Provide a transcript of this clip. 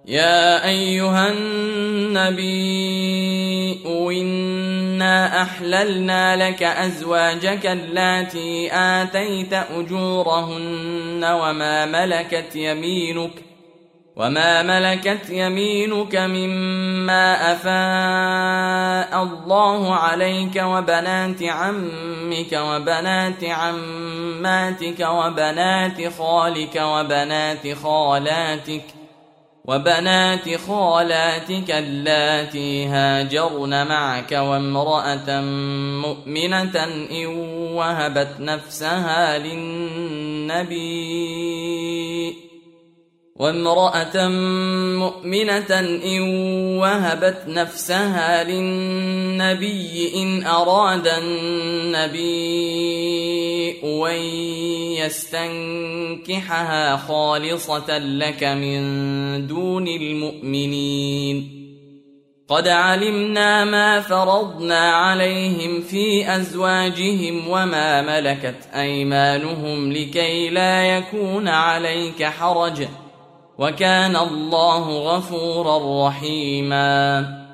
يا أيها النبي إنا أحللنا لك أزواجك اللاتي آتيت أجورهن وما ملكت يمينك مما أفاء الله عليك وبنات عمك وبنات عماتك وبنات خالك وبنات خالاتك اللاتي هاجرن معك وامرأة مؤمنة إن وهبت نفسها للنبي إن أراد النبي أن يستنكحها خالصة لك من دون المؤمنين. قد علمنا ما فرضنا عليهم في أزواجهم وما ملكت أيمانهم لكي لا يكون عليك حرج، وكان الله غفورا رحيما.